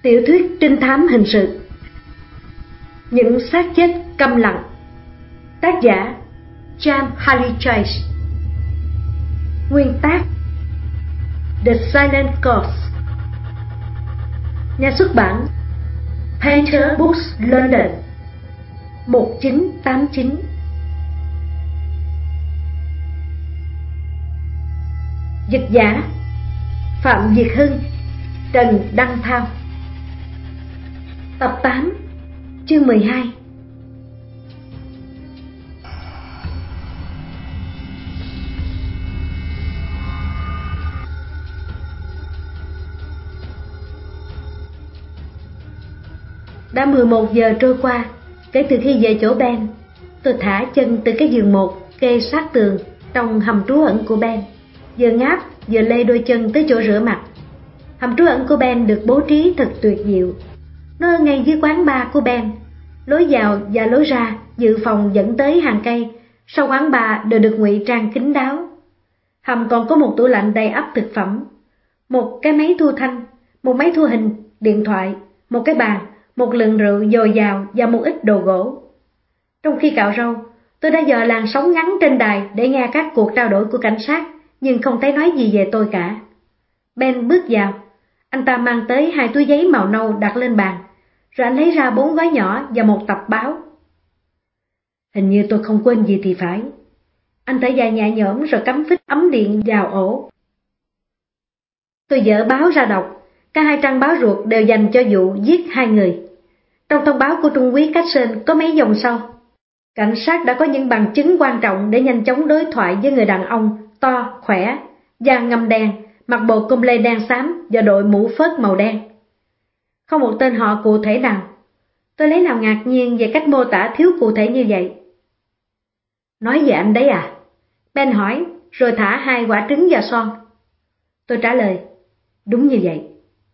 Tiểu thuyết trinh thám hình sự Những xác chết câm lặng. Tác giả James Haley Chase. Nguyên tác The Silent Corpse. Nhà xuất bản Painter Books London 1989. Dịch giả Phạm Việt Hưng, Trần Đăng Thao. Tập 8, chương 12. Đã 11 giờ trôi qua kể từ khi về chỗ Ben. Tôi thả chân từ cái giường một kê sát tường trong hầm trú ẩn của Ben, vừa ngáp vừa lê đôi chân tới chỗ rửa mặt. Hầm trú ẩn của Ben được bố trí thật tuyệt diệu. Nó ngay dưới quán bar của Ben. Lối vào và lối ra dự phòng dẫn tới hàng cây sau quán bar đều được ngụy trang kín đáo. Hầm còn có một tủ lạnh đầy ắp thực phẩm, một cái máy thu thanh, một máy thu hình, điện thoại, một cái bàn, một lượng rượu dồi dào và một ít đồ gỗ. Trong khi cạo râu, tôi đã dò làn sóng ngắn trên đài để nghe các cuộc trao đổi của cảnh sát, nhưng không thấy nói gì về tôi cả. Ben bước vào. Anh ta mang tới 2 túi giấy màu nâu đặt lên bàn, rồi anh lấy ra 4 gói nhỏ và một tập báo. Hình như tôi không quên gì thì phải. Anh thở dài nhẹ nhõm rồi cắm phích ấm điện vào ổ. Tôi dở báo ra đọc. Cả 2 trang báo ruột đều dành cho vụ giết 2 người. Trong thông báo của Trung úy Casson có mấy dòng sau: cảnh sát đã có những bằng chứng quan trọng để nhanh chóng đối thoại với người đàn ông to, khỏe, da ngăm đen, mặc bộ com lê đen xám và đội mũ phớt màu đen. Không một tên họ cụ thể nào. Tôi lấy làm ngạc nhiên về cách mô tả thiếu cụ thể như vậy. Nói về anh đấy à? Ben hỏi, rồi thả 2 quả trứng vào son. Tôi trả lời, đúng như vậy.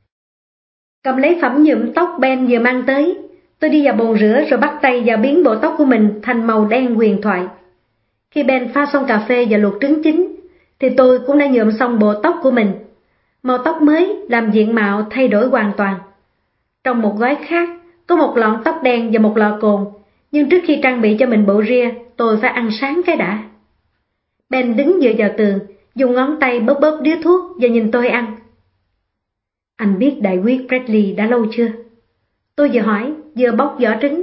Cầm lấy phẩm nhuộm tóc Ben vừa mang tới, tôi đi vào bồn rửa rồi bắt tay vào biến bộ tóc của mình thành màu đen huyền thoại. Khi Ben pha xong cà phê và luộc trứng chín, thì tôi cũng đã nhuộm xong bộ tóc của mình. Màu tóc mới làm diện mạo thay đổi hoàn toàn. Trong một gói khác, có một lọn tóc đen và một lọ cồn, nhưng trước khi trang bị cho mình bộ ria, tôi phải ăn sáng cái đã. Ben đứng dựa vào tường, dùng ngón tay bóp bóp điếu thuốc và nhìn tôi ăn. Anh biết đại úy Bradley đã lâu chưa? Tôi vừa hỏi, vừa bóc vỏ trứng.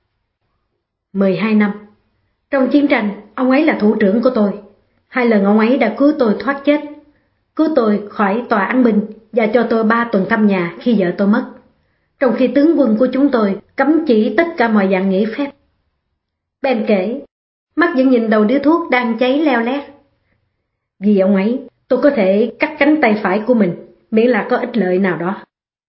12 năm. Trong chiến tranh, ông ấy là thủ trưởng của tôi. 2 lần ông ấy đã cứu tôi thoát chết, cứu tôi khỏi tòa án binh và cho tôi 3 tuần thăm nhà khi vợ tôi mất, trong khi tướng quân của chúng tôi cấm chỉ tất cả mọi dạng nghỉ phép. Ben kể, mắt vẫn nhìn đầu điếu thuốc đang cháy leo lét. Vì ông ấy, tôi có thể cắt cánh tay phải của mình, miễn là có ích lợi nào đó.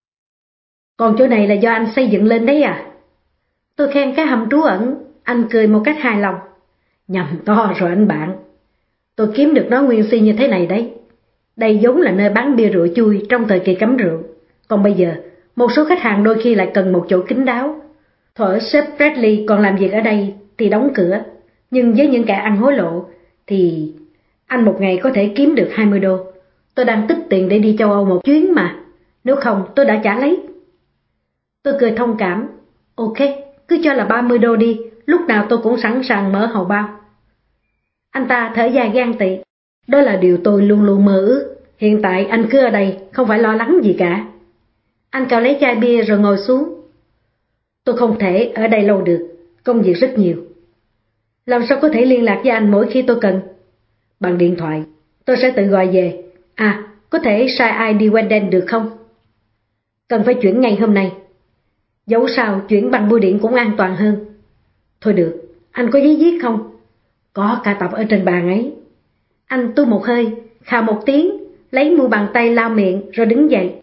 Còn chỗ này là do anh xây dựng lên đấy à? Tôi khen cái hầm trú ẩn, anh cười một cách hài lòng. Nhầm to rồi anh bạn. Tôi kiếm được nó nguyên si như thế này đấy. Đây vốn là nơi bán bia rượu chui trong thời kỳ cấm rượu. Còn bây giờ, một số khách hàng đôi khi lại cần một chỗ kín đáo. Thuở sếp Bradley còn làm việc ở đây thì đóng cửa. Nhưng với những kẻ ăn hối lộ thì anh một ngày có thể kiếm được 20 đô. Tôi đang tích tiền để đi châu Âu một chuyến mà. Nếu không tôi đã trả lấy. Tôi cười thông cảm. Ok, cứ cho là 30 đô đi. Lúc nào tôi cũng sẵn sàng mở hầu bao. Anh ta thở dài ghen tị. Đó là điều tôi luôn luôn mơ ước. Hiện tại anh cứ ở đây, không phải lo lắng gì cả. Anh cào lấy chai bia rồi ngồi xuống. Tôi không thể ở đây lâu được, công việc rất nhiều. Làm sao có thể liên lạc với anh mỗi khi tôi cần? Bằng điện thoại, tôi sẽ tự gọi về. À, có thể sai ai đi Wenden được không? Cần phải chuyển ngay hôm nay. Dẫu sao chuyển bằng bưu điện cũng an toàn hơn. Thôi được, anh có giấy viết không? Có cả tập ở trên bàn ấy. Anh tu một hơi, khà một tiếng, lấy mu bàn tay lau miệng rồi đứng dậy.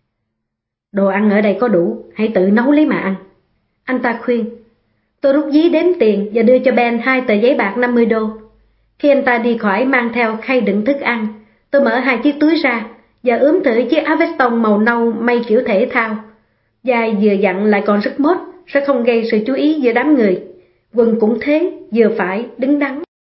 Đồ ăn ở đây có đủ, hãy tự nấu lấy mà ăn. Anh ta khuyên. Tôi rút ví đếm tiền và đưa cho Ben 2 tờ giấy bạc 50 đô. Khi anh ta đi khỏi mang theo khay đựng thức ăn, tôi mở 2 chiếc túi ra và ướm thử chiếc áo veston màu nâu may kiểu thể thao. Dài vừa dặn lại còn rất mốt, sẽ không gây sự chú ý giữa đám người. Quần cũng thế, vừa phải, đứng đắn.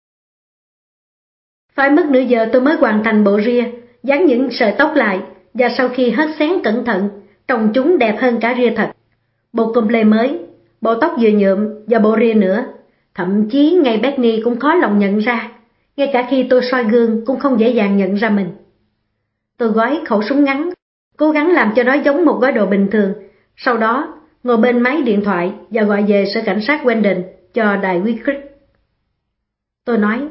Phải mất nửa giờ tôi mới hoàn thành bộ ria, dán những sợi tóc lại, và sau khi hớt xén cẩn thận, trông chúng đẹp hơn cả ria thật. Bộ comple mới, bộ tóc vừa nhuộm và bộ ria nữa. Thậm chí ngay Benny cũng khó lòng nhận ra, ngay cả khi tôi soi gương cũng không dễ dàng nhận ra mình. Tôi gói khẩu súng ngắn, cố gắng làm cho nó giống một gói đồ bình thường, sau đó ngồi bên máy điện thoại và gọi về sở cảnh sát Wendell cho đại úy Crick. Tôi nói,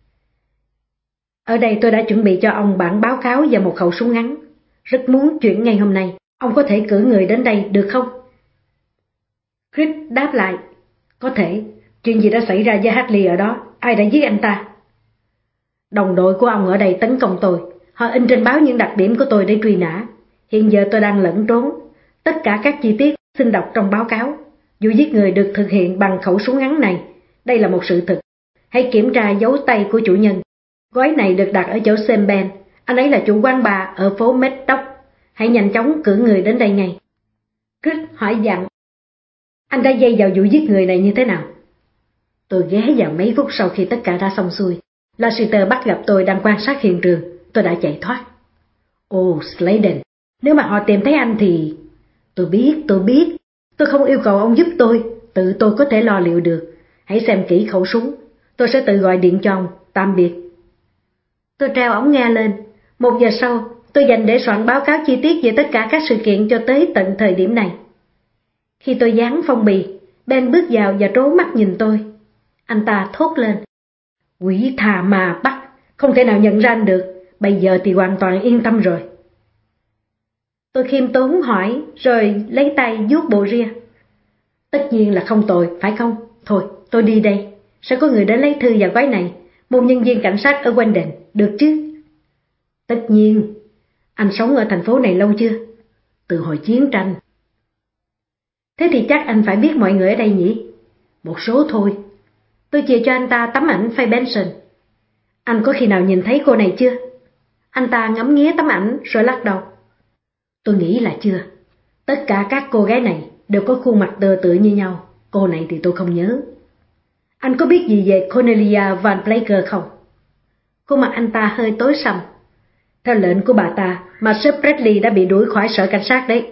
ở đây tôi đã chuẩn bị cho ông bản báo cáo và một khẩu súng ngắn. Rất muốn chuyển ngay hôm nay, ông có thể cử người đến đây được không? Crick đáp lại, có thể. Chuyện gì đã xảy ra với Hartley ở đó? Ai đã giết anh ta? Đồng đội của ông ở đây tấn công tôi. Họ in trên báo những đặc điểm của tôi để truy nã. Hiện giờ tôi đang lẫn trốn. Tất cả các chi tiết xin đọc trong báo cáo. Vụ giết người được thực hiện bằng khẩu súng ngắn này. Đây là một sự thực. Hãy kiểm tra dấu tay của chủ nhân. Gói này được đặt ở chỗ Sam Ben. Anh ấy là chủ quán bar ở phố Medoc. Hãy nhanh chóng cử người đến đây ngay. Crick hỏi dặn, anh đã dây vào vụ giết người này như thế nào? Tôi ghé vào mấy phút sau khi tất cả đã xong xuôi. Lassiter bắt gặp tôi đang quan sát hiện trường. Tôi đã chạy thoát. Ồ, Sladen, nếu mà họ tìm thấy anh thì... Tôi biết. Tôi không yêu cầu ông giúp tôi. Tự tôi có thể lo liệu được. Hãy xem kỹ khẩu súng. Tôi sẽ tự gọi điện cho ông. Tạm biệt. Tôi treo ống nghe lên. 1 giờ sau, tôi dành để soạn báo cáo chi tiết về tất cả các sự kiện cho tới tận thời điểm này. Khi tôi dán phong bì, Ben bước vào và trố mắt nhìn tôi. Anh ta thốt lên, quỷ tà mà bắt, không thể nào nhận ra anh được, bây giờ thì hoàn toàn yên tâm rồi. Tôi khiêm tốn hỏi, rồi lấy tay vuốt bộ ria. Tất nhiên là không tồi, phải không? Thôi, tôi đi đây, sẽ có người đến lấy thư và gói này, một nhân viên cảnh sát ở Wendell, được chứ? Tất nhiên. Anh sống ở thành phố này lâu chưa? Từ hồi chiến tranh. Thế thì chắc anh phải biết mọi người ở đây nhỉ? Một số thôi. Tôi chia cho anh ta tấm ảnh Faye Benson. Anh có khi nào nhìn thấy cô này chưa? Anh ta ngắm nghía tấm ảnh rồi lắc đầu. Tôi nghĩ là chưa. Tất cả các cô gái này đều có khuôn mặt tựa tựa như nhau. Cô này thì tôi không nhớ. Anh có biết gì về Cornelia Van Blaker không? Khuôn mặt anh ta hơi tối sầm. Theo lệnh của bà ta mà sếp Bradley đã bị đuổi khỏi sở cảnh sát đấy.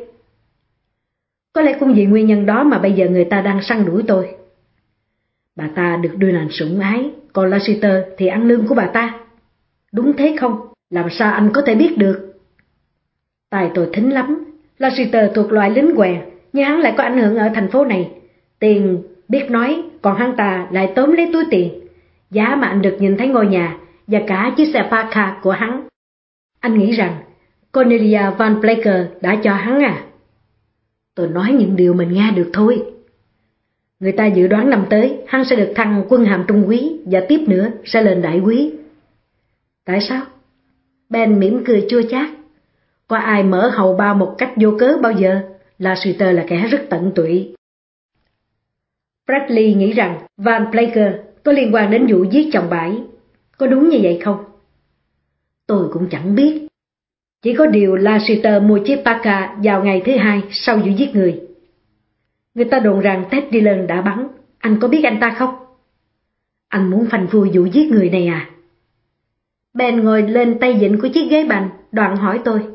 Có lẽ cũng vì nguyên nhân đó mà bây giờ người ta đang săn đuổi tôi. Bà ta được đưa nành sủng ái, còn Lassiter thì ăn lương của bà ta. Đúng thế không? Làm sao anh có thể biết được? Tai tôi thính lắm. Lassiter thuộc loại lính quèn, nhưng hắn lại có ảnh hưởng ở thành phố này. Tiền biết nói, còn hắn ta lại tóm lấy túi tiền. Giá mà anh được nhìn thấy ngôi nhà và cả chiếc xe Packard của hắn. Anh nghĩ rằng Cornelia Van Blaker đã cho hắn à? Tôi nói những điều mình nghe được thôi. Người ta dự đoán năm tới hắn sẽ được thăng quân hàm trung úy và tiếp nữa sẽ lên đại úy. Tại sao? Ben mỉm cười chua chát. Có ai mở hầu bao một cách vô cớ bao giờ? Lassiter là kẻ rất tận tụy. Bradley nghĩ rằng Van Blaker có liên quan đến vụ giết chồng bà ấy. Có đúng như vậy không? Tôi cũng chẳng biết. Chỉ có điều Lassiter mua chiếc Packard vào ngày thứ 2 sau vụ giết người. Người ta đồn rằng Ted Dillon đã bắn. Anh có biết anh ta không? Anh muốn phanh phui vụ giết người này à? Ben ngồi lên tay vịn của chiếc ghế bành, đoạn hỏi tôi.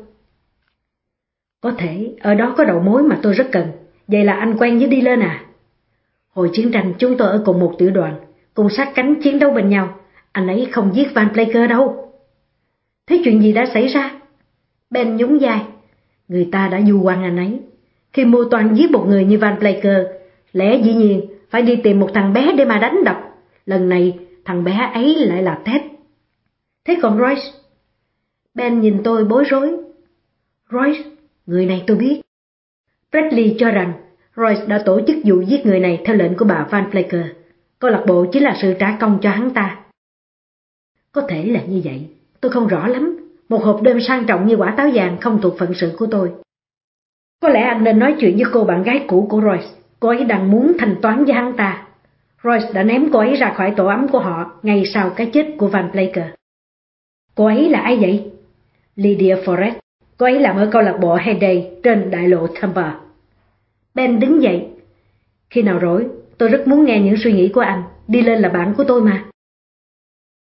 Có thể ở đó có đầu mối mà tôi rất cần. Vậy là anh quen với Dillon à? Hồi chiến tranh chúng tôi ở cùng một tiểu đoàn, cùng sát cánh chiến đấu bên nhau. Anh ấy không giết Van Blaker đâu. Thế chuyện gì đã xảy ra? Ben nhún vai. Người ta đã vu oan anh ấy. Khi mưu toan giết một người như Van Blaker, lẽ dĩ nhiên phải đi tìm một thằng bé để mà đánh đập. Lần này thằng bé ấy lại là Ted. Thế còn Royce? Ben nhìn tôi bối rối. Royce, người này tôi biết. Bradley cho rằng Royce đã tổ chức vụ giết người này theo lệnh của bà Van Blaker. Câu lạc bộ chính là sự trả công cho hắn ta. Có thể là như vậy, tôi không rõ lắm. Một hộp đêm sang trọng như quả táo vàng không thuộc phận sự của tôi. Có lẽ anh nên nói chuyện với cô bạn gái cũ của Royce. Cô ấy đang muốn thanh toán với hắn ta. Royce đã ném cô ấy ra khỏi tổ ấm của họ ngay sau cái chết của Van Blaker. Cô ấy là ai vậy? Lydia Forrest. Cô ấy làm ở câu lạc bộ Hayday trên đại lộ Tampa. Ben đứng dậy. Khi nào rỗi, tôi rất muốn nghe những suy nghĩ của anh. Đi lên là bạn của tôi mà.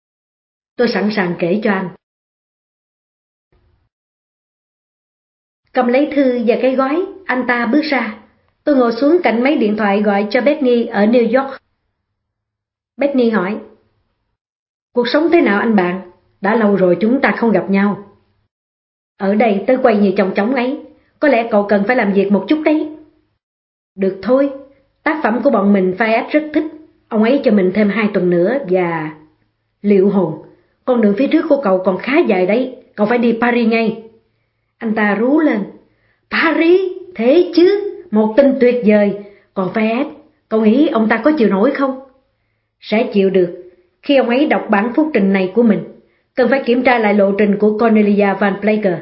Tôi sẵn sàng kể cho anh. Cầm lấy thư và cái gói, anh ta bước ra. Tôi ngồi xuống cạnh máy điện thoại gọi cho Bethany ở New York. Bethany hỏi: cuộc sống thế nào anh bạn? Đã lâu rồi chúng ta không gặp nhau. Ở đây tới quay như chong chóng ấy, có lẽ cậu cần phải làm việc một chút đấy. Được thôi, tác phẩm của bọn mình Fayette rất thích. Ông ấy cho mình thêm 2 tuần nữa và... Liệu hồn, con đường phía trước của cậu còn khá dài đấy, cậu phải đi Paris ngay. Anh ta rú lên: Paris, thế chứ, một tin tuyệt vời. Còn Fayette, cậu nghĩ ông ta có chịu nổi không? Sẽ chịu được. Khi ông ấy đọc bản phúc trình này của mình, cần phải kiểm tra lại lộ trình của Cornelia Van Plaker.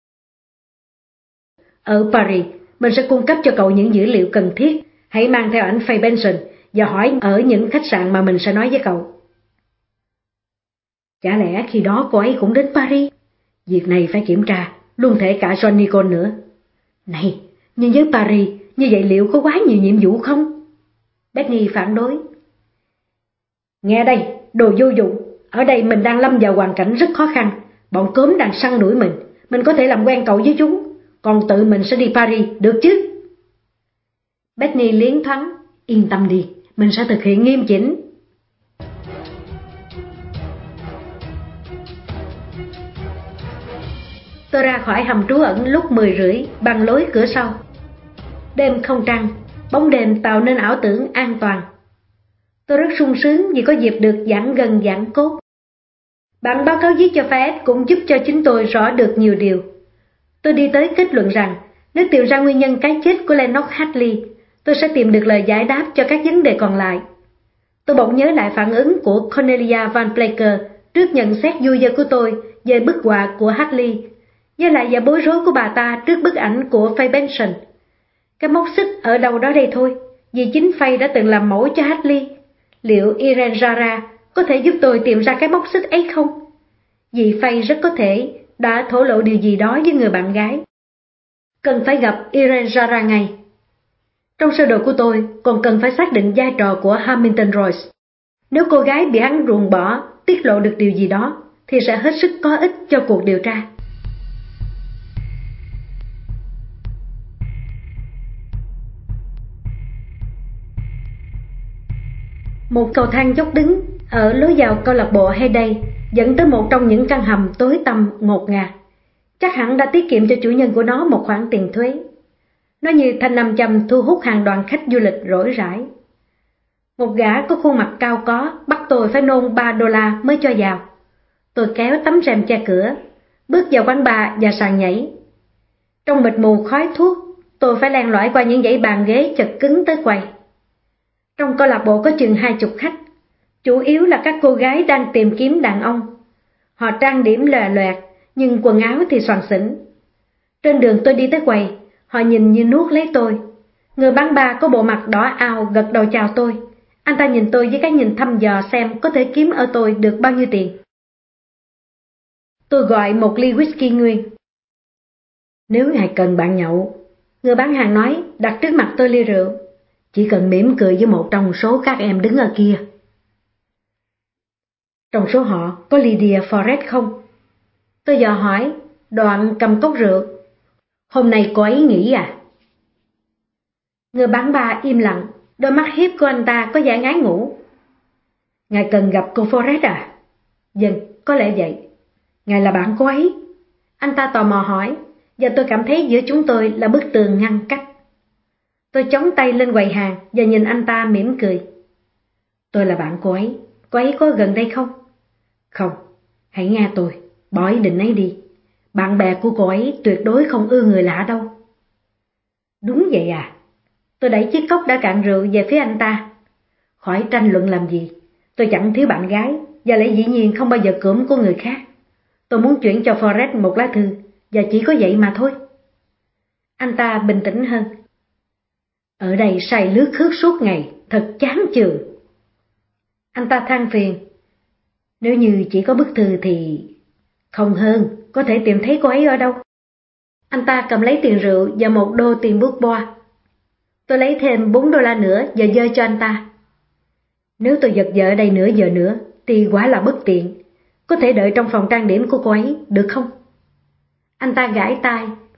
Ở Paris, mình sẽ cung cấp cho cậu những dữ liệu cần thiết. Hãy mang theo ảnh Faye Benson và hỏi ở những khách sạn mà mình sẽ nói với cậu. Chả lẽ khi đó cô ấy cũng đến Paris? Việc này phải kiểm tra, luôn thể cả John Nicol nữa. Này, nhưng với Paris, như vậy liệu có quá nhiều nhiệm vụ không? Bethany phản đối. Nghe đây, đồ vô dụng. Ở đây mình đang lâm vào hoàn cảnh rất khó khăn. Bọn cớm đang săn đuổi mình có thể làm quen cậu với chúng. Còn tự mình sẽ đi Paris, được chứ? Bethany liến thoáng: yên tâm đi, mình sẽ thực hiện nghiêm chỉnh. Tôi ra khỏi hầm trú ẩn lúc 10:30 bằng lối cửa sau. Đêm không trăng, bóng đêm tạo nên ảo tưởng an toàn. Tôi rất sung sướng vì có dịp được giãn gân giãn cốt. Bản báo cáo viết cho Fayette cũng giúp cho chính tôi rõ được nhiều điều. Tôi đi tới kết luận rằng nếu tìm ra nguyên nhân cái chết của Lennox Hadley, tôi sẽ tìm được lời giải đáp cho các vấn đề còn lại. Tôi bỗng nhớ lại phản ứng của Cornelia Van Plaker trước nhận xét vui vơ của tôi về bức họa của Hadley, với lại vẻ bối rối của bà ta trước bức ảnh của Faye Benson. Cái móc xích ở đâu đó đây thôi, vì chính Faye đã từng làm mẫu cho Hadley. Liệu Irene Jara có thể giúp tôi tìm ra cái móc xích ấy không? Vì Faye rất có thể đã thổ lộ điều gì đó với người bạn gái. Cần phải gặp Irene Jara ngay. Trong sơ đồ của tôi còn cần phải xác định vai trò của Hamilton Royce. Nếu cô gái bị hắn ruồng bỏ tiết lộ được điều gì đó thì sẽ hết sức có ích cho cuộc điều tra. Một cầu thang dốc đứng ở lối vào câu lạc bộ Hayday dẫn tới một trong những căn hầm tối tăm ngột ngạt. Chắc hẳn đã tiết kiệm cho chủ nhân của nó một khoản tiền thuế. Nó như thanh nam châm thu hút hàng đoàn khách du lịch rỗi rãi. Một gã có khuôn mặt cao có bắt tôi phải nôn $3 mới cho vào. Tôi kéo tấm rèm che cửa, bước vào quán bar và sàn nhảy. Trong mịt mù khói thuốc, tôi phải len lỏi qua những dãy bàn ghế chật cứng tới quầy. Trong câu lạc bộ có chừng 20 khách, chủ yếu là các cô gái đang tìm kiếm đàn ông. Họ trang điểm lòe loẹt, nhưng quần áo thì xoàng xỉnh. Trên đường tôi đi tới quầy, họ nhìn như nuốt lấy tôi. Người bán bar có bộ mặt đỏ ao gật đầu chào tôi. Anh ta nhìn tôi với cái nhìn thăm dò xem có thể kiếm ở tôi được bao nhiêu tiền. Tôi gọi một ly whisky nguyên. Nếu ngài cần bạn nhậu, người bán hàng nói, đặt trước mặt tôi ly rượu. Chỉ cần mỉm cười với một trong số các em đứng ở kia. Trong số họ có Lydia Forrest không? Tôi dò hỏi, đoạn cầm cốc rượu. Hôm nay cô ấy nghỉ à? Người bán bar im lặng, đôi mắt hiếp của anh ta có vẻ ngái ngủ. Ngài cần gặp cô Forrest à? Vâng, có lẽ vậy. Ngài là bạn cô ấy? Anh ta tò mò hỏi, và tôi cảm thấy giữa chúng tôi là bức tường ngăn cách. Tôi chống tay lên quầy hàng và nhìn anh ta mỉm cười. Tôi là bạn cô ấy có gần đây không? Không, hãy nghe tôi, bỏ ý định ấy đi. Bạn bè của cô ấy tuyệt đối không ưa người lạ đâu. Đúng vậy à? Tôi đẩy chiếc cốc đã cạn rượu về phía anh ta. Khỏi tranh luận làm gì, tôi chẳng thiếu bạn gái, và lại dĩ nhiên không bao giờ cưỡng của người khác. Tôi muốn chuyển cho Forrest một lá thư, và chỉ có vậy mà thôi. Anh ta bình tĩnh hơn. Ở đây say lướt khước suốt ngày, thật chán chường. Anh ta than phiền. Nếu như chỉ có bức thư thì... Không hơn, có thể tìm thấy cô ấy ở đâu. Anh ta cầm lấy tiền rượu và một đô tiền bút boa. Tôi lấy thêm $4 nữa và giơ cho anh ta. Nếu tôi giật vợ ở đây nửa giờ nữa thì quả là bất tiện. Có thể đợi trong phòng trang điểm của cô ấy, được không? Anh ta gãi tai,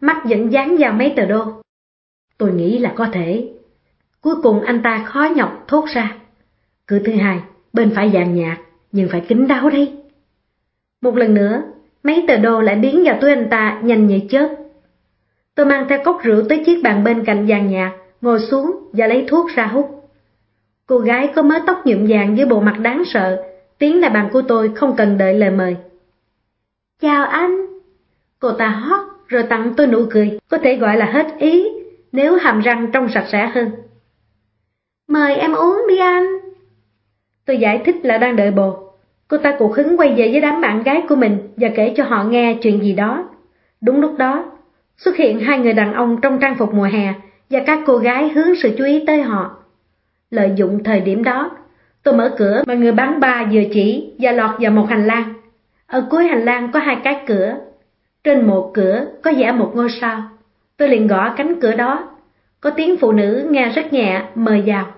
mắt vẫn dán vào mấy tờ đô. Tôi nghĩ là có thể. Cuối cùng anh ta khó nhọc thốt ra. Cửa thứ hai, bên phải vàng nhạt, nhưng phải kín đáo đấy. Một lần nữa, mấy tờ đô lại biến vào túi anh ta nhanh như chớp. Tôi mang theo cốc rượu tới chiếc bàn bên cạnh vàng nhạt, ngồi xuống và lấy thuốc ra hút. Cô gái có mớ tóc nhuộm vàng với bộ mặt đáng sợ, tiến lại bàn của tôi không cần đợi lời mời. Chào anh. Cô ta hót rồi tặng tôi nụ cười, có thể gọi là hết ý, nếu hàm răng trông sạch sẽ hơn. Mời em uống đi anh. Tôi giải thích là đang đợi bồ. Cô ta cục hứng quay về với đám bạn gái của mình và kể cho họ nghe chuyện gì đó. Đúng lúc đó, xuất hiện hai người đàn ông trong trang phục mùa hè và các cô gái hướng sự chú ý tới họ. Lợi dụng thời điểm đó, tôi mở cửa mà người bán bar vừa chỉ và lọt vào một hành lang. Ở cuối hành lang có hai cái cửa. Trên một cửa có vẽ một ngôi sao. Tôi liền gõ cánh cửa đó. Có tiếng phụ nữ nghe rất nhẹ mời vào.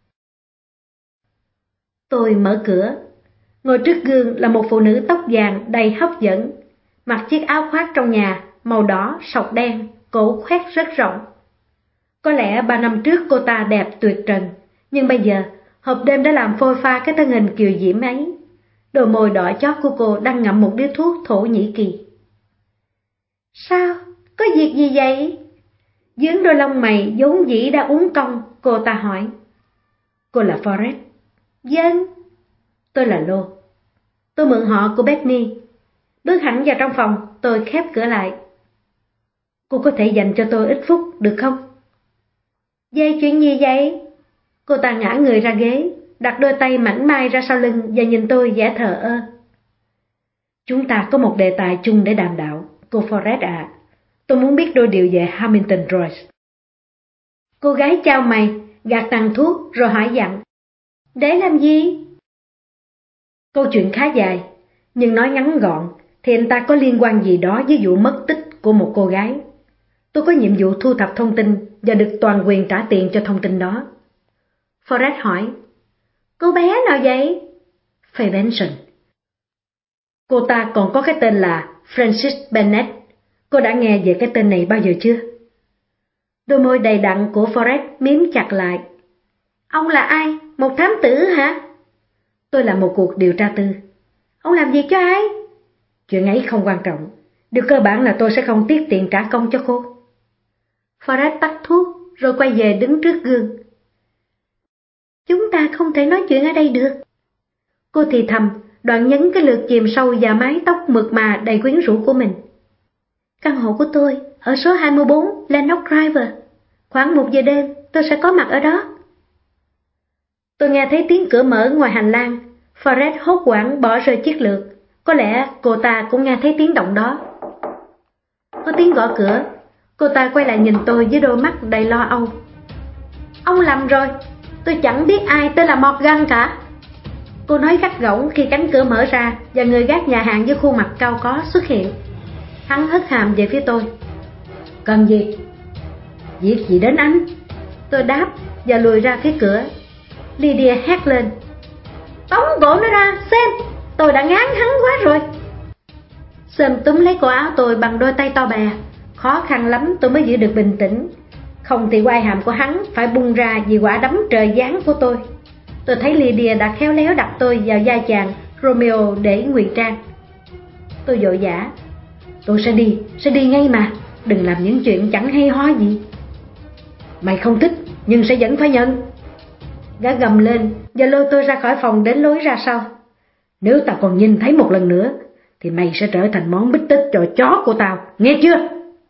Tôi mở cửa. Ngồi trước gương là một phụ nữ tóc vàng đầy hấp dẫn, mặc chiếc áo khoác trong nhà màu đỏ sọc đen, cổ khoét rất rộng. Có lẽ 3 năm trước cô ta đẹp tuyệt trần, nhưng bây giờ hộp đêm đã làm phôi pha cái thân hình kiều diễm ấy. Đôi môi đỏ chót của cô đang ngậm một điếu thuốc Thổ Nhĩ Kỳ. Sao? Có việc gì vậy? Dưới đôi lông mày vốn dĩ đã uốn cong, cô ta hỏi. Cô là Forrest? Vâng. Tôi là Lô. Tôi mượn họ của Bethany. Bước hẳn vào trong phòng, tôi khép cửa lại. Cô có thể dành cho tôi ít phút được không? Vậy chuyện gì vậy? Cô ta ngã người ra ghế, đặt đôi tay mảnh mai ra sau lưng và nhìn tôi vẻ thờ ơ. Chúng ta có một đề tài chung để đàm đạo, cô Forrest ạ. Tôi muốn biết đôi điều về Hamilton Royce. Cô gái chau mày, gạt tàn thuốc rồi hỏi dặn. Để làm gì? Câu chuyện khá dài, nhưng nói ngắn gọn thì anh ta có liên quan gì đó với vụ mất tích của một cô gái. Tôi có nhiệm vụ thu thập thông tin và được toàn quyền trả tiền cho thông tin đó. Forrest hỏi. Cô bé nào vậy? Faye Benson. Cô ta còn có cái tên là Frances Bennett. Cô đã nghe về cái tên này bao giờ chưa? Đôi môi đầy đặn của Forrest miếm chặt lại. Ông là ai? Một thám tử hả? Tôi là một cuộc điều tra tư. Ông làm việc cho ai? Chuyện ấy không quan trọng. Điều cơ bản là tôi sẽ không tiếc tiền trả công cho cô. Forrest tắt thuốc rồi quay về đứng trước gương. Chúng ta không thể nói chuyện ở đây được. Cô thì thầm, đoạn nhấn cái lượt chìm sâu vào mái tóc mượt mà đầy quyến rũ của mình. Căn hộ của tôi ở số 24 Lennox Drive. Khoảng 1 giờ đêm tôi sẽ có mặt ở đó. Tôi nghe thấy tiếng cửa mở ngoài hành lang. Forrest hốt hoảng bỏ rơi chiếc lược. Có lẽ cô ta cũng nghe thấy tiếng động đó. Có tiếng gõ cửa. Cô ta quay lại nhìn tôi với đôi mắt đầy lo âu. Ông lầm rồi. Tôi chẳng biết ai tên là Morgan cả. Cô nói gắt gỏng khi cánh cửa mở ra và người gác nhà hàng với khuôn mặt cao có xuất hiện. Hắn hất hàm về phía tôi. Cần gì? Việc gì đến anh? Tôi đáp và lùi ra phía cửa. Lydia hét lên. Tống cổ nó ra, xem, tôi đã ngán hắn quá rồi. Sam túm lấy cổ áo tôi bằng đôi tay to bè. Khó khăn lắm tôi mới giữ được bình tĩnh. Không thì quai hàm của hắn phải bung ra vì quả đấm trời giáng của tôi. Tôi thấy Lydia đã khéo léo đặt tôi vào vai chàng Romeo để ngụy trang. Tôi vội vã. Tôi sẽ đi ngay mà. Đừng làm những chuyện chẳng hay ho gì. Mày không thích nhưng sẽ vẫn phải nhận. Gã gầm lên và lôi tôi ra khỏi phòng đến lối ra sau. Nếu tao còn nhìn thấy một lần nữa thì mày sẽ trở thành món bít tết cho chó của tao, nghe chưa?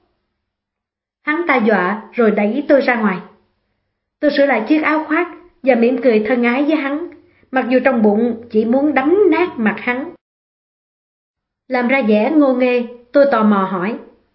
Hắn ta dọa rồi đẩy tôi ra ngoài. Tôi sửa lại chiếc áo khoác và mỉm cười thân ái với hắn, mặc dù trong bụng chỉ muốn đấm nát mặt hắn. Làm ra vẻ ngô nghê, tôi tò mò hỏi.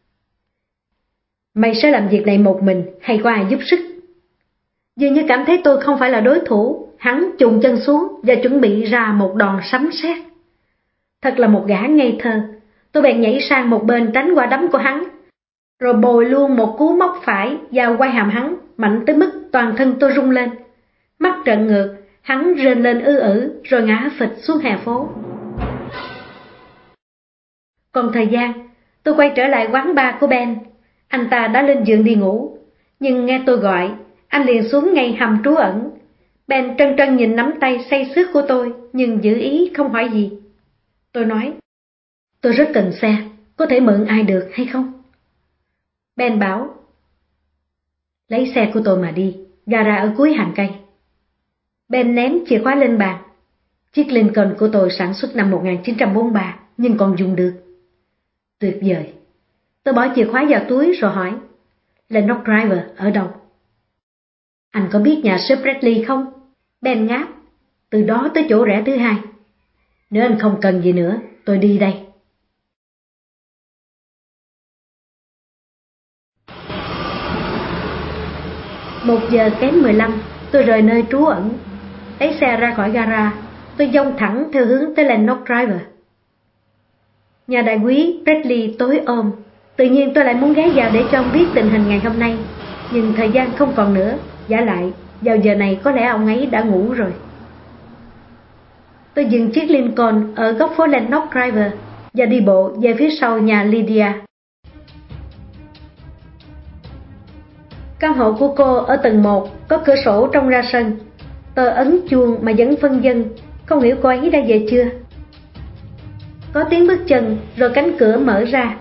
Mày sẽ làm việc này một mình hay có ai giúp sức? Dường như cảm thấy tôi không phải là đối thủ, hắn chùng chân xuống và chuẩn bị ra một đòn sấm sét. Thật là một gã ngây thơ, tôi bèn nhảy sang một bên tránh quả đấm của hắn, rồi bồi luôn một cú móc phải vào quai hàm hắn, mạnh tới mức toàn thân tôi rung lên. Mắt trợn ngược, hắn rên lên rồi ngã phịch xuống hè phố. Còn thời gian, tôi quay trở lại quán bar của Ben. Anh ta đã lên giường đi ngủ, nhưng nghe tôi gọi, anh liền xuống ngay hầm trú ẩn. Ben trân trân nhìn nắm tay say sướt của tôi, nhưng giữ ý không hỏi gì. Tôi nói, tôi rất cần xe, có thể mượn ai được hay không? Ben bảo, lấy xe của tôi mà đi, gara ở cuối hàng cây. Ben ném chìa khóa lên bàn. Chiếc Lincoln của tôi sản xuất năm 1943, nhưng còn dùng được. Tuyệt vời. Tôi bỏ chìa khóa vào túi rồi hỏi, Lennox Driver ở đâu? Anh có biết nhà sếp Bradley không? Ben ngáp, từ đó tới chỗ rẽ thứ hai. Nếu anh không cần gì nữa, tôi đi đây. Một giờ kém 15, tôi rời nơi trú ẩn. Lấy xe ra khỏi gara, tôi dông thẳng theo hướng tới Lennox Driver. Nhà đại quý Bradley tối ôm, tự nhiên tôi lại muốn ghé vào để cho ông biết tình hình ngày hôm nay. Nhưng thời gian không còn nữa, vả lại, vào giờ này có lẽ ông ấy đã ngủ rồi. Tôi dừng chiếc Lincoln ở góc phố Lennox Driver và đi bộ về phía sau nhà Lydia. Căn hộ của cô ở tầng 1 có cửa sổ trông ra sân. Tôi ấn chuông mà vẫn phân vân, không hiểu cô ấy đã về chưa. Có tiếng bước chân rồi cánh cửa mở ra.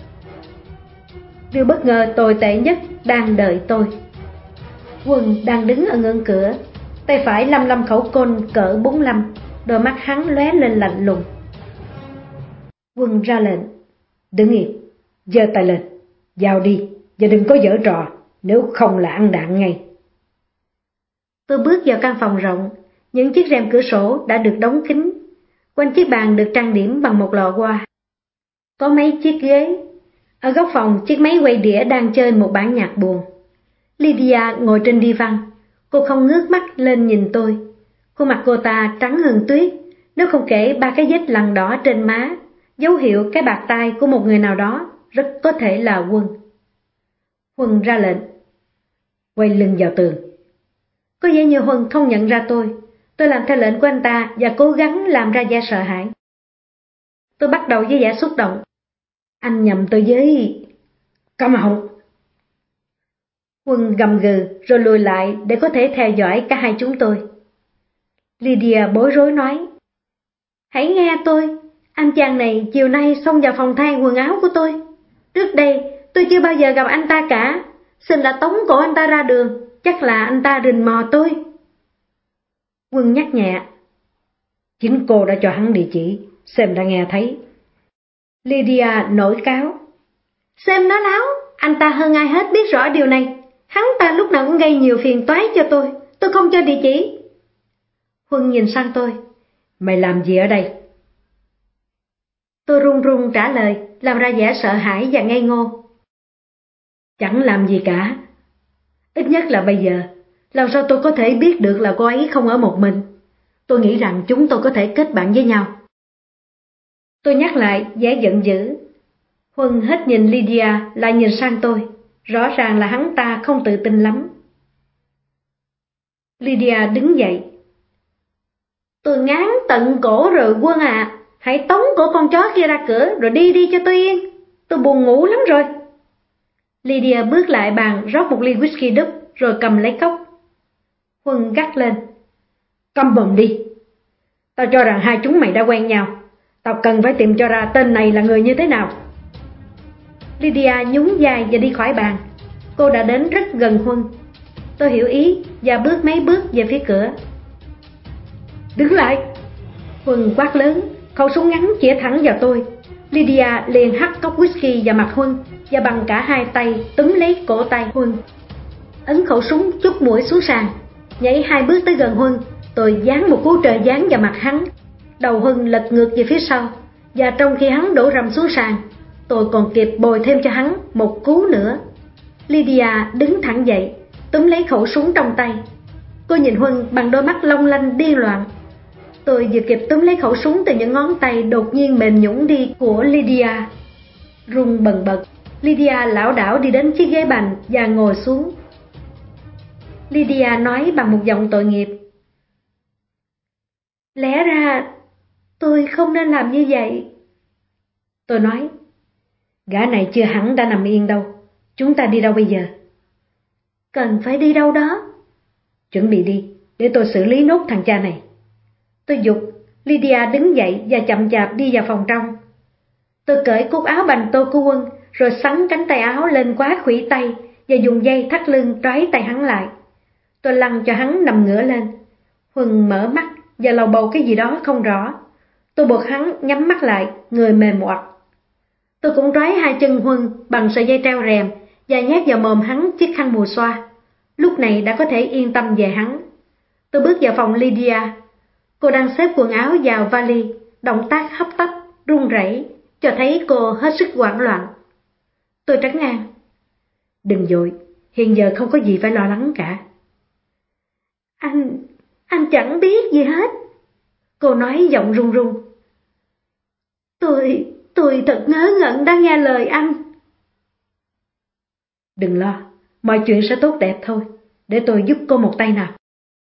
Điều bất ngờ tồi tệ nhất đang đợi tôi. Quân đang đứng ở ngưỡng cửa, tay phải lăm lăm khẩu côn cỡ 45, đôi mắt hắn lóe lên lạnh lùng. Quân ra lệnh, đứng im, giơ tay lên, vào đi và đừng có giở trò, nếu không là ăn đạn ngay. Tôi bước vào căn phòng rộng, những chiếc rèm cửa sổ đã được đóng kín, quanh chiếc bàn được trang điểm bằng một lọ hoa. Có mấy chiếc ghế. Ở góc phòng, chiếc máy quay đĩa đang chơi một bản nhạc buồn. Lydia ngồi trên đi văn, cô không ngước mắt lên nhìn tôi. Khuôn mặt cô ta trắng hơn tuyết, nếu không kể 3 cái vết lằn đỏ trên má, dấu hiệu cái bạt tai của một người nào đó, rất có thể là Quân. Quân ra lệnh, quay lưng vào tường. Có vẻ như Huân không nhận ra tôi làm theo lệnh của anh ta và cố gắng làm ra vẻ sợ hãi. Tôi bắt đầu với vẻ xúc động. Anh nhầm tôi với... Câm họng! Huân gầm gừ rồi lùi lại để có thể theo dõi cả hai chúng tôi. Lydia bối rối nói, hãy nghe tôi, anh chàng này chiều nay xông vào phòng thay quần áo của tôi. Trước đây tôi chưa bao giờ gặp anh ta cả, xin đã tống cổ anh ta ra đường, chắc là anh ta rình mò tôi. Quân nhắc nhẹ, chính cô đã cho hắn địa chỉ, xem đã nghe thấy. Lydia nổi cáo, xem nó láo, anh ta hơn ai hết biết rõ điều này, hắn ta lúc nào cũng gây nhiều phiền toái cho tôi không cho địa chỉ. Huân nhìn sang tôi, mày làm gì ở đây? Tôi run run trả lời, làm ra vẻ sợ hãi và ngây ngô. Chẳng làm gì cả. Ít nhất là bây giờ, làm sao tôi có thể biết được là cô ấy không ở một mình? Tôi nghĩ rằng chúng tôi có thể kết bạn với nhau. Tôi nhắc lại vẻ giận dữ. Huân hết nhìn Lydia lại nhìn sang tôi, rõ ràng là hắn ta không tự tin lắm. Lydia đứng dậy. Tôi ngán tận cổ rồi Quân à, hãy tống cổ con chó kia ra cửa rồi đi cho tôi yên, tôi buồn ngủ lắm rồi. Lydia bước lại bàn rót một ly whisky đúc rồi cầm lấy cốc. Huân gắt lên, câm mồm đi. Tao cho rằng hai chúng mày đã quen nhau, tao cần phải tìm cho ra tên này là người như thế nào. Lydia nhún vai và đi khỏi bàn. Cô đã đến rất gần Huân. Tôi hiểu ý và bước mấy bước về phía cửa. Đứng lại! Huân quát lớn, khẩu súng ngắn chĩa thẳng vào tôi. Lydia liền hắt cốc whisky vào mặt Huân và bằng cả hai tay túm lấy cổ tay Huân. Ấn khẩu súng chút mũi xuống sàn, nhảy 2 bước tới gần Huân. Tôi giáng một cú trời giáng vào mặt hắn. Đầu Huân lật ngược về phía sau, và trong khi hắn đổ rầm xuống sàn, tôi còn kịp bồi thêm cho hắn một cú nữa. Lydia đứng thẳng dậy, túm lấy khẩu súng trong tay. Cô nhìn Huân bằng đôi mắt long lanh điên loạn. Tôi vừa kịp túm lấy khẩu súng từ những ngón tay đột nhiên mềm nhũn đi của Lydia. Run bần bật, Lydia lảo đảo đi đến chiếc ghế bành và ngồi xuống. Lydia nói bằng một giọng tội nghiệp, lẽ ra tôi không nên làm như vậy. Tôi nói, gã này chưa hẳn đã nằm yên đâu, Chúng ta đi đâu bây giờ? Cần phải đi đâu đó? Chuẩn bị đi, để tôi xử lý nốt thằng cha này. Tôi giục. Lydia đứng dậy và chậm chạp đi vào phòng trong. Tôi cởi cúc áo bành tô của Quân, rồi xắn cánh tay áo lên quá khuỷu tay và dùng dây thắt lưng trói tay hắn lại. Tôi lăn cho hắn nằm ngửa lên. Huân mở mắt và lầu bầu cái gì đó không rõ. Tôi buộc hắn nhắm mắt lại, người mềm oặt. Tôi cũng trói hai chân Huân bằng sợi dây treo rèm và nhét vào mồm hắn chiếc khăn mùa xoa. Lúc này đã có thể yên tâm về hắn. Tôi bước vào phòng Lydia. Cô đang xếp quần áo vào vali, động tác hấp tấp, run rẩy, cho thấy cô hết sức hoảng loạn. Tôi trấn an. Đừng vội, hiện giờ không có gì phải lo lắng cả. Anh chẳng biết gì hết. Cô nói giọng run run. Tôi thật ngớ ngẩn đã nghe lời anh. Đừng lo, mọi chuyện sẽ tốt đẹp thôi, để tôi giúp cô một tay nào.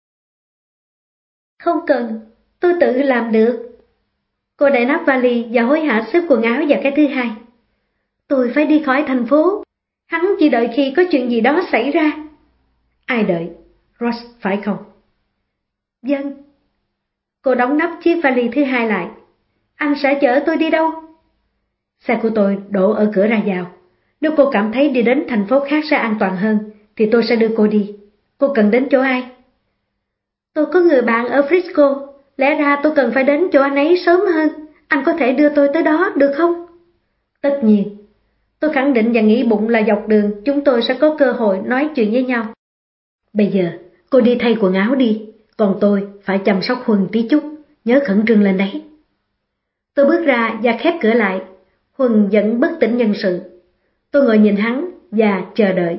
Không cần, tôi tự làm được. Cô đậy nắp vali và hối hả xếp quần áo vào cái thứ hai. Tôi phải đi khỏi thành phố. Hắn chỉ đợi khi có chuyện gì đó xảy ra. Ai đợi? Ross phải không? Vâng. Cô đóng nắp chiếc vali thứ hai lại. Anh sẽ chở tôi đi đâu? Xe của tôi đổ ở cửa ra vào. Nếu cô cảm thấy đi đến thành phố khác sẽ an toàn hơn, thì tôi sẽ đưa cô đi. Cô cần đến chỗ ai? Tôi có người bạn ở Frisco. Lẽ ra tôi cần phải đến chỗ anh ấy sớm hơn. Anh có thể đưa tôi tới đó được không? Tất nhiên. Tôi khẳng định và nghĩ bụng là dọc đường chúng tôi sẽ có cơ hội nói chuyện với nhau. Bây giờ cô đi thay quần áo đi, còn tôi phải chăm sóc Huân tí chút, nhớ khẩn trương lên đấy. Tôi bước ra và khép cửa lại. Huân vẫn bất tỉnh nhân sự. Tôi ngồi nhìn hắn và chờ đợi.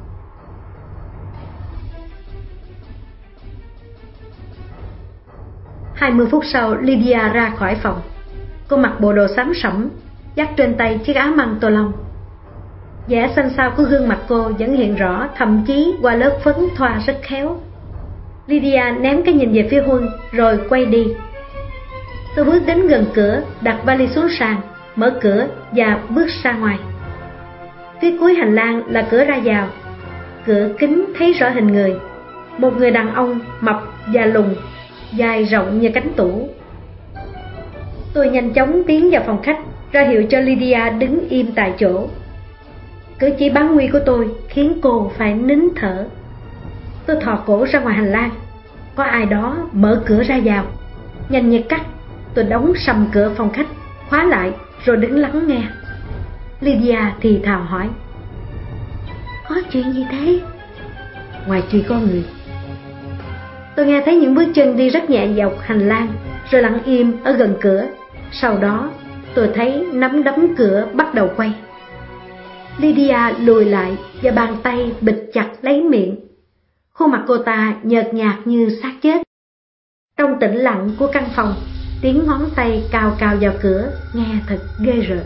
Hai mươi phút sau, Lydia ra khỏi phòng. Cô mặc bộ đồ xám sẫm, dắt trên tay chiếc áo măng tô lông. Vẻ xanh xao của gương mặt cô vẫn hiện rõ, thậm chí qua lớp phấn thoa rất khéo. Lydia ném cái nhìn về phía Huân rồi quay đi. Tôi bước đến gần cửa, đặt vali xuống sàn, mở cửa và bước ra ngoài. Phía cuối hành lang là cửa ra vào. Cửa kính thấy rõ hình người. Một người đàn ông mập và lùn, dài rộng như cánh tủ. Tôi nhanh chóng tiến vào phòng khách, ra hiệu cho Lydia đứng im tại chỗ. Cử chỉ bán nguy của tôi khiến cô phải nín thở. Tôi thò cổ ra ngoài hành lang. Có ai đó mở cửa ra vào. Nhanh như cắt, tôi đóng sầm cửa phòng khách, khóa lại rồi đứng lắng nghe. Lydia thì thào hỏi. Có chuyện gì thế? Ngoài kia có người. Tôi nghe thấy những bước chân đi rất nhẹ dọc hành lang, rồi lặng im ở gần cửa. Sau đó tôi thấy nắm đấm cửa bắt đầu quay. Lydia lùi lại và bàn tay bịt chặt lấy miệng. Khuôn mặt cô ta nhợt nhạt như xác chết. Trong tĩnh lặng của căn phòng, tiếng ngón tay cào cào vào cửa nghe thật ghê rợn.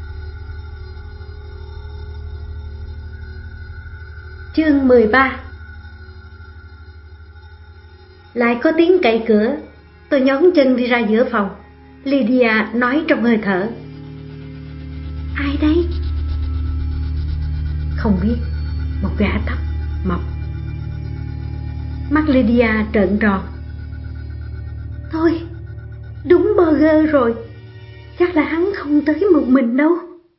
Chương 13. Lại có tiếng cậy cửa. Tôi nhón chân đi ra giữa phòng. Lydia nói trong hơi thở. Ai đấy? Không biết. Một gã thấp, mập. Mắt Lydia trợn tròn. Thôi, đúng Burger rồi. Chắc là hắn không tới một mình đâu.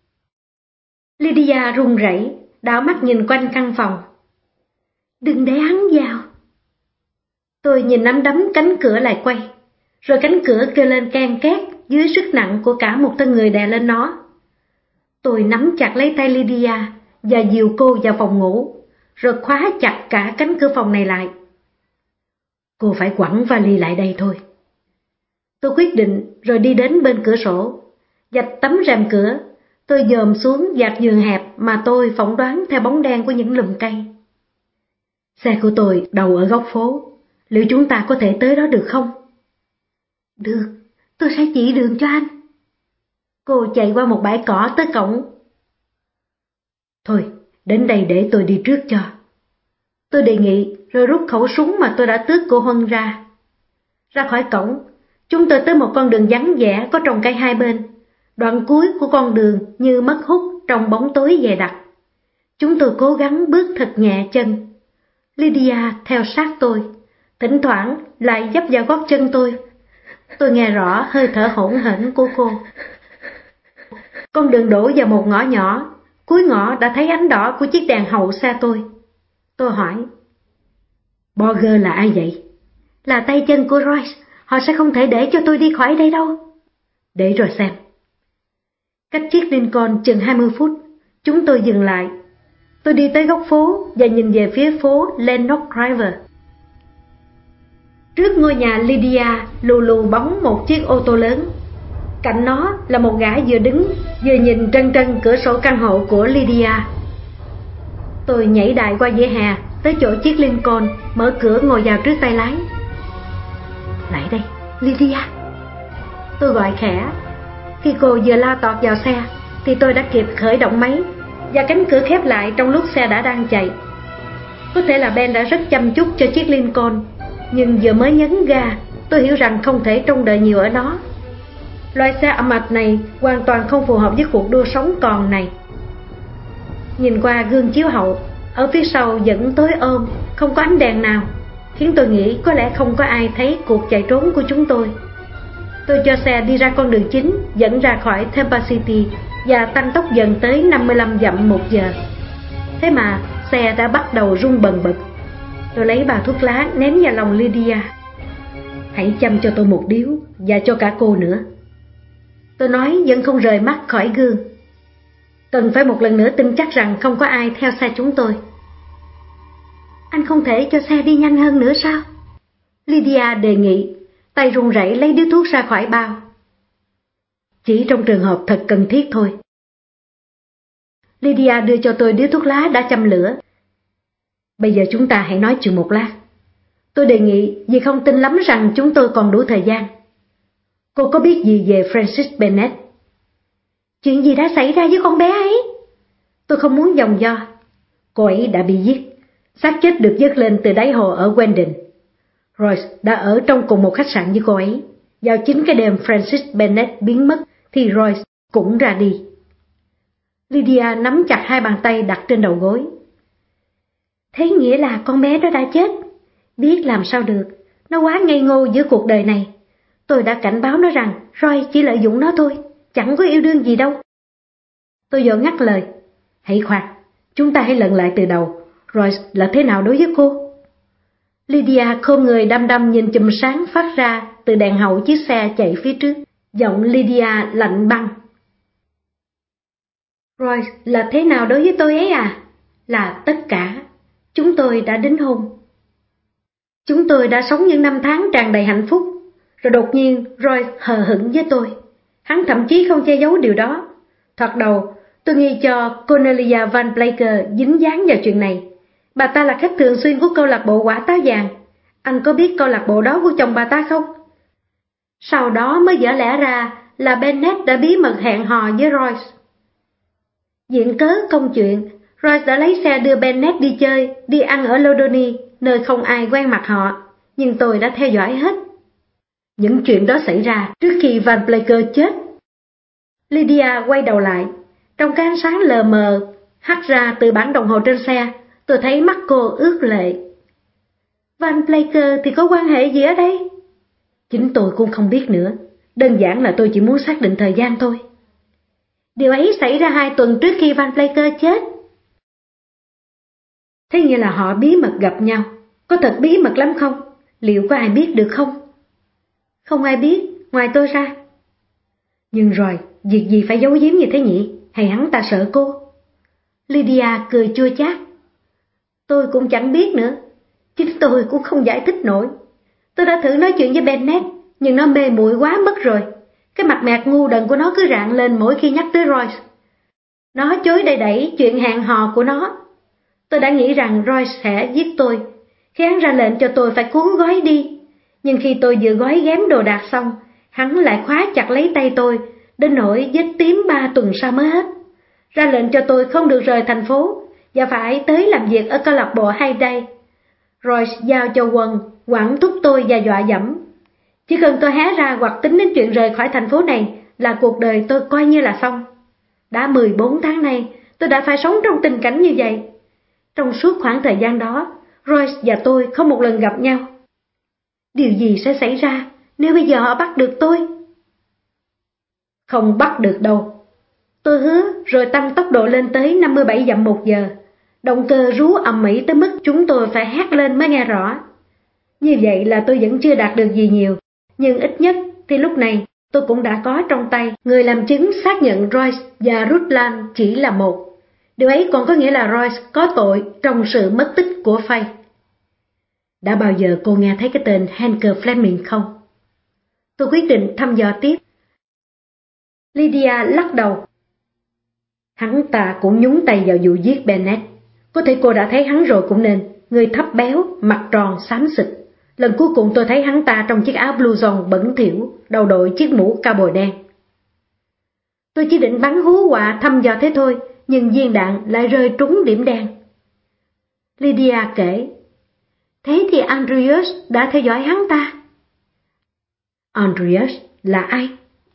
Lydia run rẩy, đảo mắt nhìn quanh căn phòng. Đừng để hắn vào. Tôi nhìn nắm đấm cánh cửa lại quay, rồi cánh cửa kêu lên can két dưới sức nặng của cả một thân người đè lên nó. Tôi nắm chặt lấy tay Lydia và dìu cô vào phòng ngủ, rồi khóa chặt cả cánh cửa phòng này lại. Cô phải quẳng vali lại đây thôi. Tôi quyết định rồi đi đến bên cửa sổ, vạch tấm rèm cửa. Tôi dòm xuống dạt giường hẹp mà tôi phỏng đoán theo bóng đen của những lùm cây. Xe của tôi đậu ở góc phố. Liệu chúng ta có thể tới đó được không? Được, tôi sẽ chỉ đường cho anh. Cô chạy qua một bãi cỏ tới cổng. Thôi, đến đây để tôi đi trước cho. Tôi đề nghị rồi rút khẩu súng mà tôi đã tước của Huân ra. Ra khỏi cổng, chúng tôi tới một con đường vắng vẻ có trồng cây hai bên. Đoạn cuối của con đường như mất hút trong bóng tối dày đặc. Chúng tôi cố gắng bước thật nhẹ chân. Lydia theo sát tôi, thỉnh thoảng lại dấp vào gót chân tôi. Tôi nghe rõ hơi thở hỗn hển của cô. Con đường đổ vào một ngõ nhỏ, cuối ngõ đã thấy ánh đỏ của chiếc đèn hậu xe tôi. Tôi hỏi, Borger là ai vậy? Là tay chân của Royce, họ sẽ không thể để cho tôi đi khỏi đây đâu. Để rồi xem. Cách chiếc Lincoln chừng 20 phút, chúng tôi dừng lại. Tôi đi tới góc phố và nhìn về phía phố Lennox River. Trước ngôi nhà Lydia lù lù bóng một chiếc ô tô lớn. Cạnh nó là một gã vừa đứng vừa nhìn trân trân cửa sổ căn hộ của Lydia. Tôi nhảy đại qua vỉa hè tới chỗ chiếc Lincoln, mở cửa ngồi vào trước tay lái. Lại đây, Lydia. Tôi gọi khẽ. Khi cô vừa lao tọt vào xe thì tôi đã kịp khởi động máy và cánh cửa khép lại trong lúc xe đã đang chạy. Có thể là Ben đã rất chăm chút cho chiếc Lincoln, nhưng vừa mới nhấn ga tôi hiểu rằng không thể trông đợi nhiều ở nó. Loại xe ẩm ạch này hoàn toàn không phù hợp với cuộc đua sống còn này. Nhìn qua gương chiếu hậu, ở phía sau vẫn tối ôm, không có ánh đèn nào, khiến tôi nghĩ có lẽ không có ai thấy cuộc chạy trốn của chúng tôi. Tôi cho xe đi ra con đường chính dẫn ra khỏi Tampa City và tăng tốc dần tới 55 dặm một giờ. Thế mà xe đã bắt đầu rung bần bật. Tôi lấy bao thuốc lá ném vào lòng Lydia. Hãy chăm cho tôi một điếu và cho cả cô nữa. Tôi nói vẫn không rời mắt khỏi gương. Cần phải một lần nữa tin chắc rằng không có ai theo xe chúng tôi. Anh không thể cho xe đi nhanh hơn nữa sao? Lydia đề nghị, tay run rẩy lấy điếu thuốc ra khỏi bao. Chỉ trong trường hợp thật cần thiết thôi. Lydia đưa cho tôi điếu thuốc lá đã châm lửa. Bây giờ chúng ta hãy nói chuyện một lát. Tôi đề nghị vì không tin lắm rằng chúng tôi còn đủ thời gian. Cô có biết gì về Frances Bennett? Chuyện gì đã xảy ra với con bé ấy? Tôi không muốn vòng vo. Cô ấy đã bị giết. Xác chết được vớt lên từ đáy hồ ở Wendell. Royce đã ở trong cùng một khách sạn với cô ấy. Vào chính cái đêm Frances Bennett biến mất thì Royce cũng ra đi. Lydia nắm chặt hai bàn tay đặt trên đầu gối. Thế nghĩa là con bé đó đã chết? Biết làm sao được, nó quá ngây ngô giữa cuộc đời này. Tôi đã cảnh báo nó rằng Roy chỉ lợi dụng nó thôi, chẳng có yêu đương gì đâu. Tôi vội ngắt lời. Hãy khoan, chúng ta hãy lần lại từ đầu. Royce là thế nào đối với cô? Lydia khom người đăm đăm nhìn chùm sáng phát ra từ đèn hậu chiếc xe chạy phía trước. Giọng Lydia lạnh băng. Royce là thế nào đối với tôi ấy à? Là tất cả. Chúng tôi đã đính hôn. Chúng tôi đã sống những năm tháng tràn đầy hạnh phúc. Rồi đột nhiên Royce hờ hững với tôi. Hắn thậm chí không che giấu điều đó. Thoạt đầu tôi nghi cho Cornelia Van Blaker dính dáng vào chuyện này. Bà ta là khách thường xuyên của câu lạc bộ quả táo vàng. Anh có biết câu lạc bộ đó của chồng bà ta không? Sau đó mới vỡ lẽ ra là Bennett đã bí mật hẹn hò với Royce. Viện cớ công chuyện, Royce đã lấy xe đưa Bennett đi chơi, đi ăn ở Lodoni, nơi không ai quen mặt họ. Nhưng tôi đã theo dõi hết. Những chuyện đó xảy ra trước khi Van Blaker chết. Lydia quay đầu lại. Trong cái ánh sáng lờ mờ hắt ra từ bản đồng hồ trên xe, tôi thấy mắt cô ướt lệ. Van Blaker thì có quan hệ gì ở đây? Chính tôi cũng không biết nữa. Đơn giản là tôi chỉ muốn xác định thời gian thôi. Điều ấy xảy ra 2 tuần trước khi Van Blaker chết. Thế nghĩa là họ bí mật gặp nhau. Có thật bí mật lắm không? Liệu có ai biết được không? Không ai biết, ngoài tôi ra. Nhưng rồi, việc gì phải giấu giếm như thế nhỉ? Hay hắn ta sợ cô? Lydia cười chua chát. Tôi cũng chẳng biết nữa. Chính tôi cũng không giải thích nổi. Tôi đã thử nói chuyện với Bennett, nhưng nó mê muội quá mất rồi. Cái mặt mẹt ngu đần của nó cứ rạng lên mỗi khi nhắc tới Royce. Nó chối đầy đẩy chuyện hẹn hò của nó. Tôi đã nghĩ rằng Royce sẽ giết tôi, khi hắn ra lệnh cho tôi phải cuốn gói đi. Nhưng khi tôi vừa gói ghém đồ đạc xong, hắn lại khóa chặt lấy tay tôi, đến nỗi vết tím 3 tuần sau mới hết. Ra lệnh cho tôi không được rời thành phố và phải tới làm việc ở câu lạc bộ Hayday. Royce giao cho Quân quản thúc tôi và dọa dẫm. Chỉ cần tôi hé ra hoặc tính đến chuyện rời khỏi thành phố này là cuộc đời tôi coi như là xong. Đã 14 tháng nay, tôi đã phải sống trong tình cảnh như vậy. Trong suốt khoảng thời gian đó, Royce và tôi không một lần gặp nhau. Điều gì sẽ xảy ra nếu bây giờ họ bắt được tôi? Không bắt được đâu. Tôi hứa rồi tăng tốc độ lên tới 57 dặm một giờ. Động cơ rú ầm ĩ tới mức chúng tôi phải hét lên mới nghe rõ. Như vậy là tôi vẫn chưa đạt được gì nhiều, nhưng ít nhất thì lúc này tôi cũng đã có trong tay người làm chứng xác nhận Royce và Rutland chỉ là một. Điều ấy còn có nghĩa là Royce có tội trong sự mất tích của Faye. Đã bao giờ cô nghe thấy cái tên Henker Fleming không? Tôi quyết định thăm dò tiếp. Lydia lắc đầu. Hắn ta cũng nhúng tay vào vụ giết Bennett. Có thể cô đã thấy hắn rồi cũng nên. Người thấp béo, mặt tròn, xám xịt. Lần cuối cùng tôi thấy hắn ta trong chiếc áo blouson bẩn thỉu, đầu đội chiếc mũ cao bồi đen. Tôi chỉ định bắn hú quạ thăm dò thế thôi, nhưng viên đạn lại rơi trúng điểm đen. Lydia kể. Thế thì Andreas đã theo dõi hắn ta. Andreas là ai?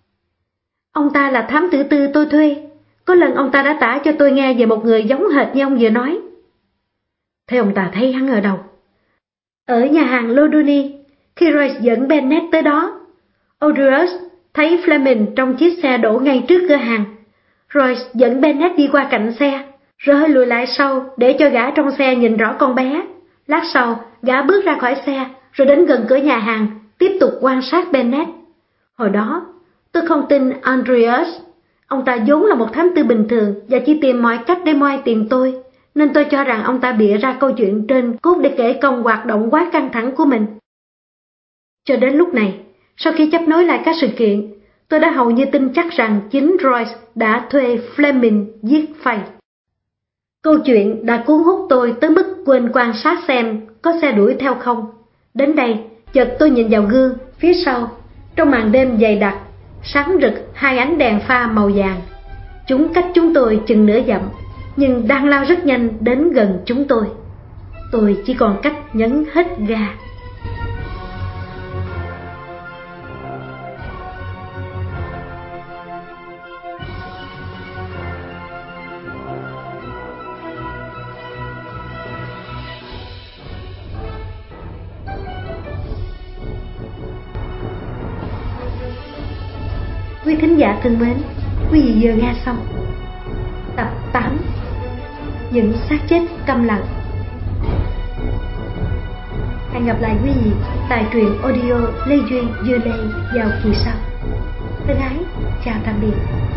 Ông ta là thám tử tư tôi thuê. Có lần ông ta đã tả cho tôi nghe về một người giống hệt như ông vừa nói. Thế ông ta thấy hắn ở đâu? Ở nhà hàng Loduni, khi Royce dẫn Bennett tới đó. Andreas thấy Fleming trong chiếc xe đổ ngay trước cửa hàng. Royce dẫn Bennett đi qua cạnh xe, rồi hơi lùi lại sau để cho gã trong xe nhìn rõ con bé. Lát sau, gã bước ra khỏi xe, rồi đến gần cửa nhà hàng, tiếp tục quan sát Bennett. Hồi đó, tôi không tin Andreas. Ông ta vốn là một thám tử bình thường và chỉ tìm mọi cách để moi tiền tôi, nên tôi cho rằng ông ta bịa ra câu chuyện trên cốt để kể công hoạt động quá căng thẳng của mình. Cho đến lúc này, sau khi chấp nối lại các sự kiện, tôi đã hầu như tin chắc rằng chính Royce đã thuê Fleming giết Faye. Câu chuyện đã cuốn hút tôi tới mức quên quan sát xem có xe đuổi theo không. Đến đây, chợt tôi nhìn vào gương phía sau, trong màn đêm dày đặc, sáng rực hai ánh đèn pha màu vàng. Chúng cách chúng tôi chừng nửa dặm, nhưng đang lao rất nhanh đến gần chúng tôi. Tôi chỉ còn cách nhấn hết ga. Quý thính giả thân mến, quý vị vừa nghe xong tập 8 Những xác chết câm lặng. Hẹn gặp lại quý vị tại truyện audio Lê Duyên Dưa Lê vào kỳ sau. Thân ái, chào tạm biệt.